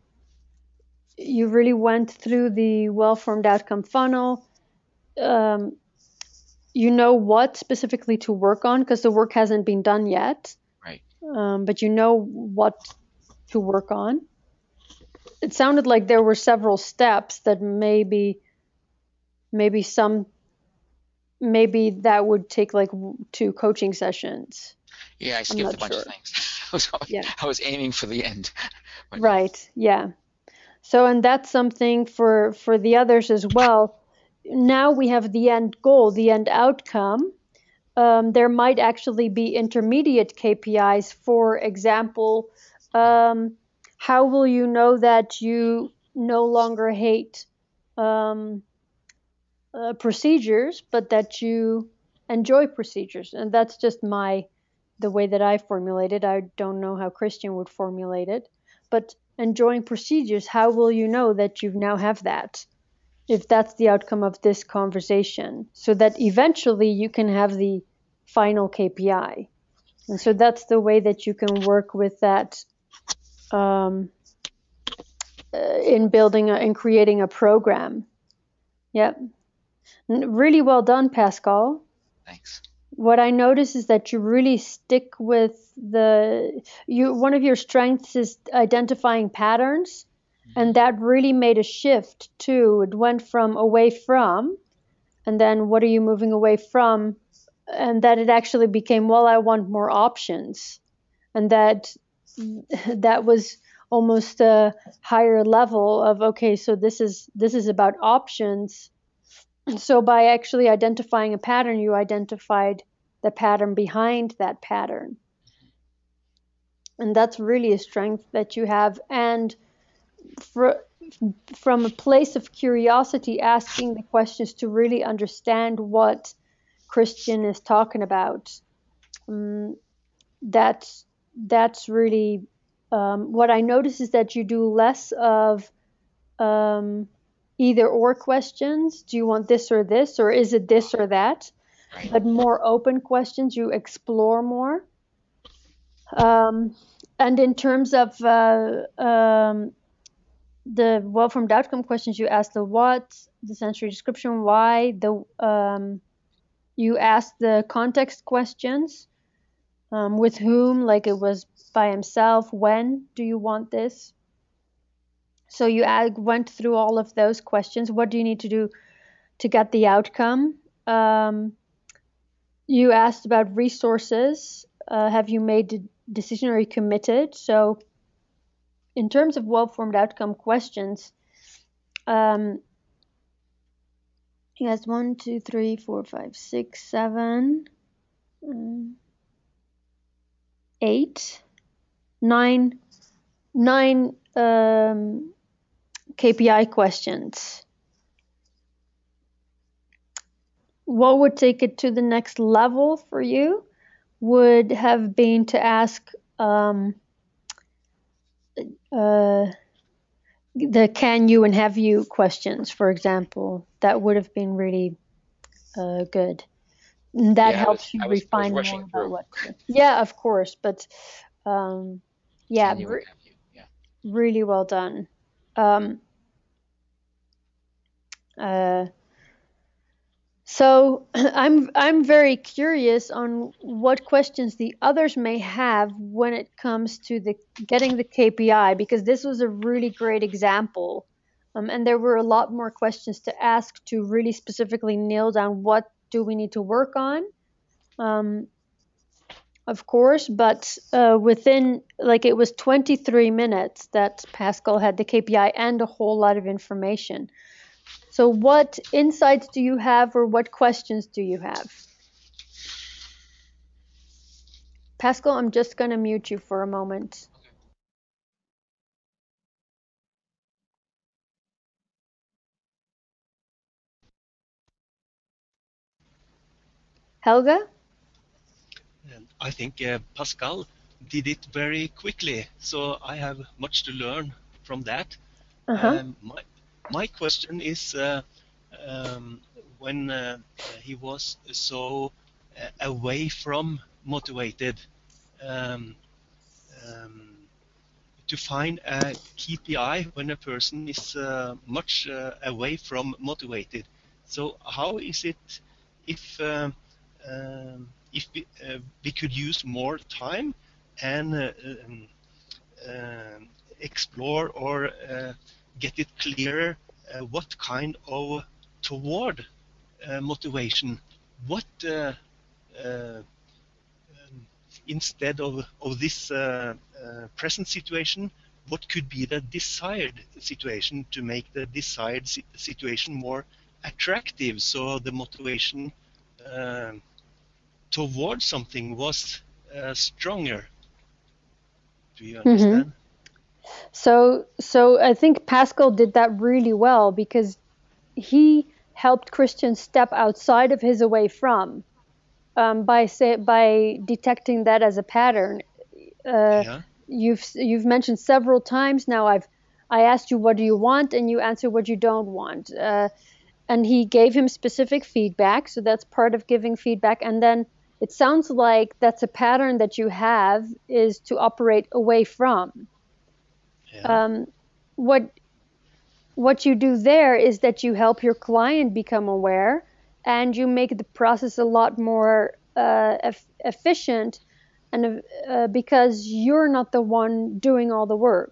you really went through the well-formed outcome funnel. Um, you know what specifically to work on because the work hasn't been done yet. Right. Um, but you know what to work on. It sounded like there were several steps that maybe maybe some maybe that would take like two coaching sessions. Yeah, I I'm skipped not a bunch sure. of things. I was, Yeah. I was aiming for the end. But Right. Yeah. So, and that's something for for the others as well. Now we have the end goal, the end outcome. Um, there might actually be intermediate K P Is. For example, um, how will you know that you no longer hate um, uh, procedures, but that you enjoy procedures? And that's just my the way that I formulate it. I don't know how Christian would formulate it, but enjoying procedures, how will you know that you now have that? If that's the outcome of this conversation, so that eventually you can have the final K P I. And so that's the way that you can work with that um, uh, in building a, in creating a program. Yep. Really well done, Pascal. thanks. what I notice is that you really stick with the you. One of your strengths is identifying patterns, and that really made a shift too. It went from away from, and then what are you moving away from, and that it actually became, well, I want more options, and that that was almost a higher level of, okay, so this is this is about options. So by actually identifying a pattern, you identified the pattern behind that pattern. And that's really a strength that you have. And for, from a place of curiosity, asking the questions to really understand what Christian is talking about. Um, that's that's really um, what I notice is that you do less of um, either or questions. Do you want this or this, or is it this or that? Right. But more open questions, you explore more. Um, and in terms of uh, um, the well-formed outcome questions, you ask the what, the sensory description, why, the um, you ask the context questions, um, with whom, like it was by himself, when do you want this? So you add, went through all of those questions. What do you need to do to get the outcome? Um, you asked about resources. Uh, have you made the decision, or are you committed? So in terms of well-formed outcome questions, um, he has one, two, three, four, five, six, seven, um, eight, nine, nine um, K P I questions. What would take it to the next level for you would have been to ask um, uh, the can you and have you questions, for example. That would have been really uh, good. And that Yeah, I helps was you I was I was refine rushing more about through. what. Yeah, of course, but um, yeah, Can you and re- have you? Yeah. really well done. Um, uh, So I'm I'm very curious on what questions the others may have when it comes to the getting the K P I, because this was a really great example. Um, and there were a lot more questions to ask to really specifically nail down what do we need to work on. Um, of course, but uh, within, like, it was twenty-three minutes that Pascal had the K P I and a whole lot of information. So what insights do you have, or what questions do you have? Pascal, I'm just going to mute you for a moment. Helga? And I think uh, Pascal did it very quickly, so I have much to learn from that. Uh-huh. Um, my, my question is, uh, um, when uh, he was so uh, away from motivated, um, um, to find a K P I when a person is uh, much uh, away from motivated. So how is it if um, um, if we, uh, we could use more time and uh, um, um, explore or uh, get it clearer uh, what kind of toward uh, motivation, what uh, uh, um, instead of, of this uh, uh, present situation, what could be the desired situation to make the desired si- situation more attractive, so the motivation uh, towards something was uh, stronger. Do you Mm-hmm. understand? So, so I think Pascal did that really well, because he helped Christian step outside of his away from, um, by say, by detecting that as a pattern. Uh, Yeah. you've you've mentioned several times now. I've I asked you what do you want, and you answer what you don't want. Uh, and he gave him specific feedback, so that's part of giving feedback. And then it sounds like that's a pattern that you have, is to operate away from. Yeah. Um, what what you do there is that you help your client become aware, and you make the process a lot more uh, eff- efficient, and uh, because you're not the one doing all the work.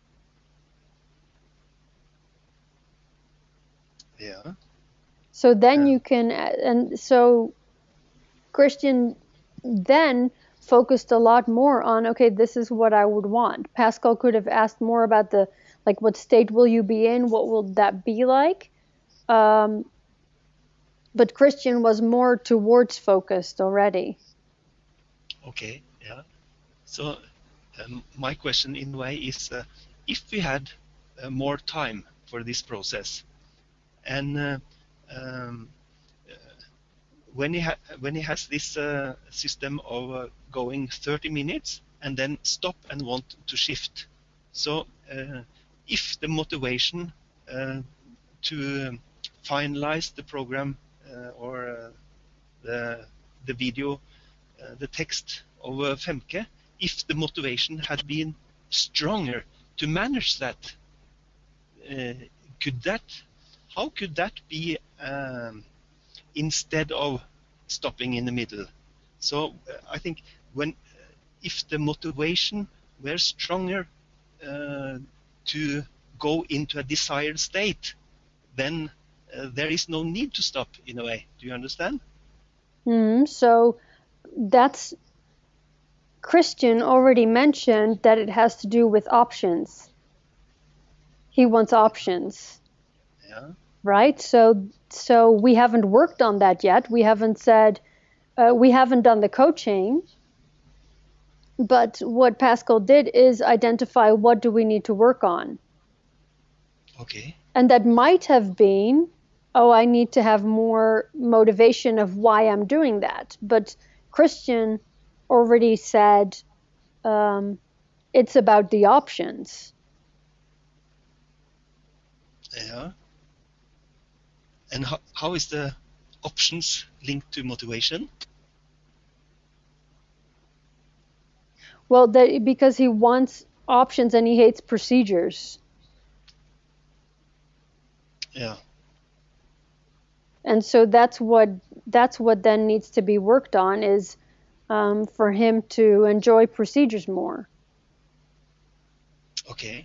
Yeah. So then Yeah. you can, and so Christian then focused a lot more on, okay, this is what I would want. Pascal could have asked more about the, like, what state will you be in? What will that be like? Um, but Christian was more towards focused already. Okay. Yeah. So um, my question in a way is, uh, if we had uh, more time for this process, and uh, um, uh, when he ha when he has this uh, system of uh, going thirty minutes and then stop and want to shift, so uh, if the motivation uh, to finalize the program uh, or uh, the the video, uh, the text of uh, Femke, if the motivation had been stronger to manage that, uh, could that, how could that be um, instead of stopping in the middle? So uh, I think when uh, if the motivation were stronger uh, to go into a desired state, then uh, there is no need to stop in a way. Do you understand? Mm, so that's, Christian already mentioned that it has to do with options. He wants options. Yeah. Right? So so we haven't worked on that yet. We haven't said, uh, we haven't done the coaching. But what Pascal did is identify what do we need to work on. Okay. And that might have been, oh, I need to have more motivation of why I'm doing that. But Christian already said, um, it's about the options. Yeah. And how, how is the options linked to motivation? Well, that, because he wants options and he hates procedures. Yeah. And so that's what that's what then needs to be worked on, is um, for him to enjoy procedures more. Okay.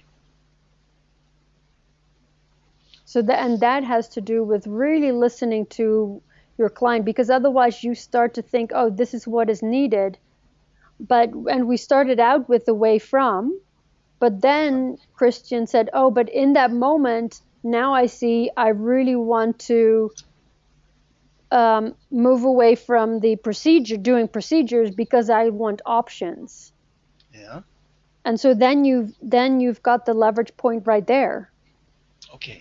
So that, and that has to do with really listening to your client, because otherwise you start to think, oh, this is what is needed. But and we started out with the way from, but then Christian said, oh, but in that moment now I see I really want to um, move away from the procedure, doing procedures, because I want options. Yeah. And so then you've then you've got the leverage point right there. Okay.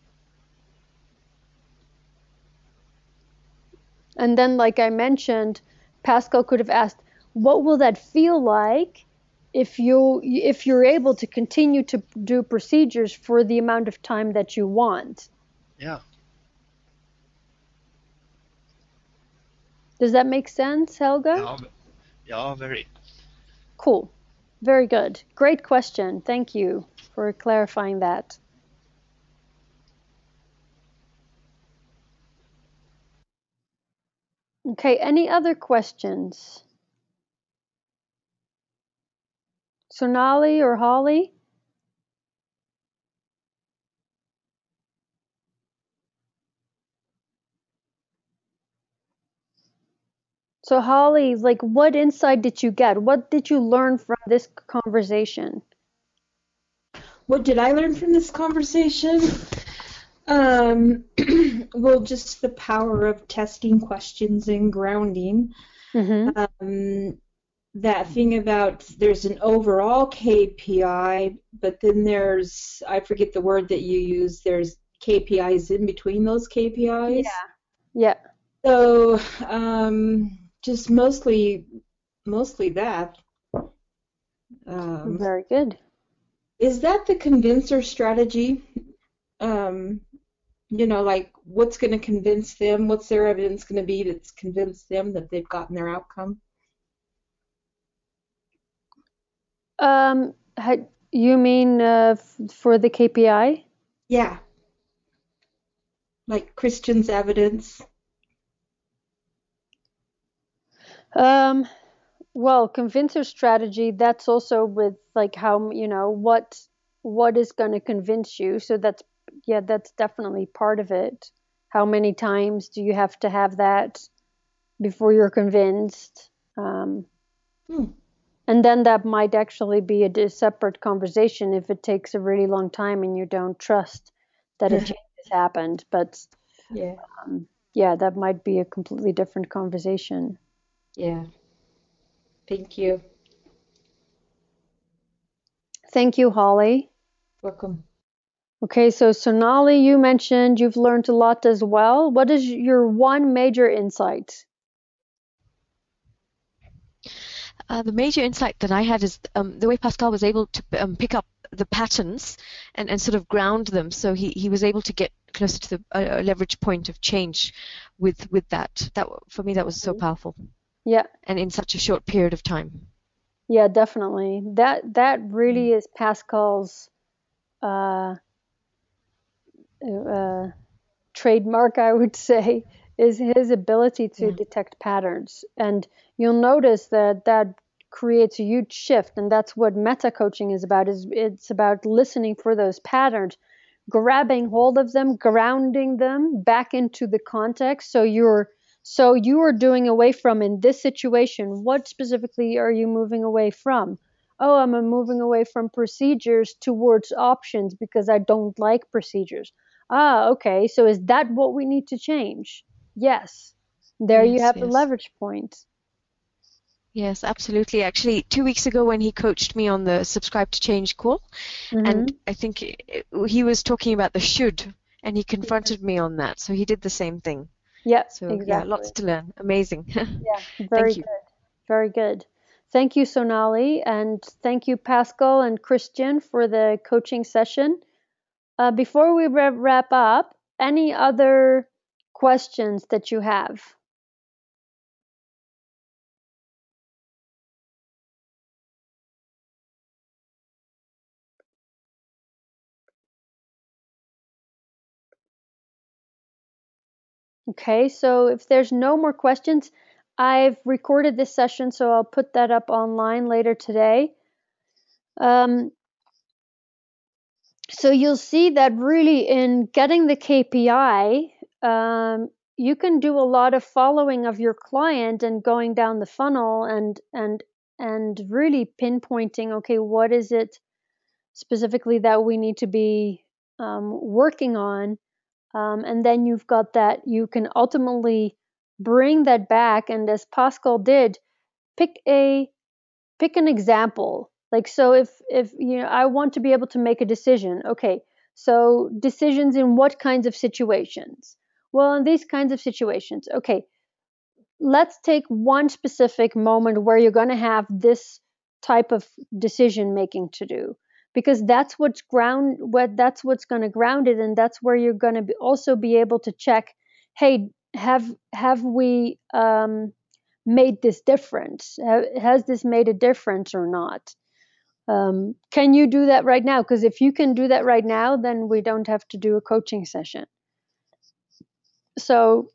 And then, like I mentioned, Pascal could have asked, what will that feel like if you if you're able to continue to do procedures for the amount of time that you want? Yeah. Does that make sense, Helga? Yeah. Yeah. Very. Cool. Very good. Great question. Thank you for clarifying that. Okay, any other questions? Sonali or Holly? So Holly, like, what insight did you get? What did you learn from this conversation? What did I learn from this conversation? Um, well, just the power of testing questions and grounding. Mm-hmm. Um, that thing about there's an overall K P I, but then there's, I forget the word that you use, there's K P Is in between those K P Is. Yeah. Yeah. So um, just mostly, mostly that. Um, Very good. is that the convincer strategy? Um, you know, like what's going to convince them? What's their evidence going to be that's convinced them that they've gotten their outcome? Um, had, you mean uh, f- for the K P I? Yeah. Like Christian's evidence. Um, well, convincer strategy, that's also with like how, you know, what what is going to convince you. So that's, yeah, that's definitely part of it. How many times do you have to have that before you're convinced? Um, Hmm. and then that might actually be a di- separate conversation if it takes a really long time and you don't trust that a change has happened. But Yeah, um, yeah, that might be a completely different conversation. yeah. Thank you. Thank you, Holly. Welcome. Okay, so Sonali, you mentioned you've learned a lot as well. What is your one major insight? Uh, the major insight that I had is um, the way Pascal was able to um, pick up the patterns and, and sort of ground them. So he, he was able to get closer to the uh, leverage point of change with with that. That for me, that was so powerful, Yeah, and in such a short period of time. yeah, definitely. That that really is Pascal's uh, uh, trademark, I would say, is his ability to Yeah. detect patterns. And you'll notice that that creates a huge shift. And that's what meta coaching is about, is it's about listening for those patterns, grabbing hold of them, grounding them back into the context. So you're so you are doing away from, in this situation, what specifically are you moving away from? Oh, I'm moving away from procedures towards options because I don't like procedures. Ah, okay. So is that what we need to change? Yes. There you Yes, have the yes. leverage point. Yes, absolutely. Actually, two weeks ago when he coached me on the Subscribe to Change call, and Mm-hmm. I think it, he was talking about the should, and he confronted me on that. So he did the same thing. Yeah, So yeah, exactly. lots to learn. Amazing. Yeah, very Thank you. good. Very good. Thank you, Sonali, and thank you, Pascal and Christian, for the coaching session. Uh, before we wrap wrap up, any other questions that you have? Okay, so if there's no more questions, I've recorded this session, so I'll put that up online later today. Um, so you'll see that really in getting the K P I, um, you can do a lot of following of your client and going down the funnel and and and really pinpointing, okay, what is it specifically that we need to be um, working on, um, and then you've got that you can ultimately bring that back, and as Pascal did, pick a pick an example. Like, so if if you know, I want to be able to make a decision. Okay, so decisions in what kinds of situations? Well, in these kinds of situations. Okay, let's take one specific moment where you're going to have this type of decision making to do, because that's what's ground what that's what's going to ground it, and that's where you're going to be also be able to check, hey, have have we um, made this difference? Has this made a difference or not? Um, can you do that right now? Because if you can do that right now, then we don't have to do a coaching session. So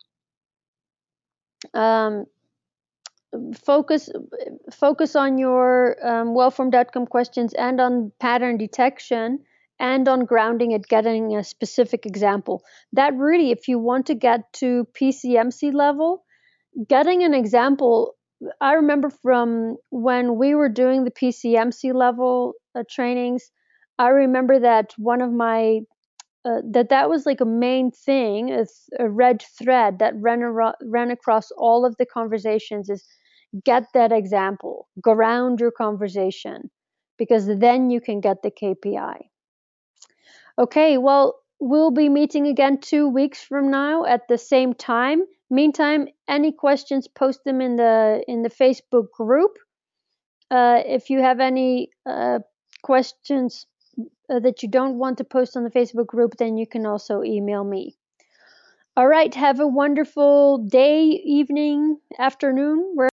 um, focus focus on your um, well-formed outcome questions and on pattern detection and on grounding it, getting a specific example. That really, if you want to get to P C M C level, getting an example. I remember from when we were doing the P C M C level uh, trainings, I remember that one of my uh, that that was like a main thing, is a red thread that ran, aro- ran across all of the conversations, is get that example, ground your conversation, because then you can get the K P I. Okay, well, we'll be meeting again two weeks from now at the same time. Meantime, any questions, post them in the in the Facebook group. Uh, if you have any uh, questions uh, that you don't want to post on the Facebook group, then you can also email me. All right, have a wonderful day, evening, afternoon, wherever